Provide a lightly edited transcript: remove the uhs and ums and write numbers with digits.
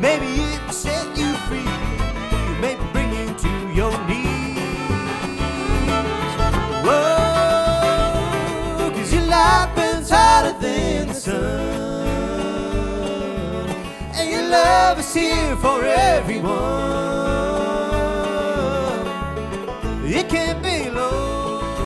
Maybe it will set you free, maybe bring you to your knees. Whoa, 'cause your light burns hotter than the sun, and your love is here for everyone. It can't be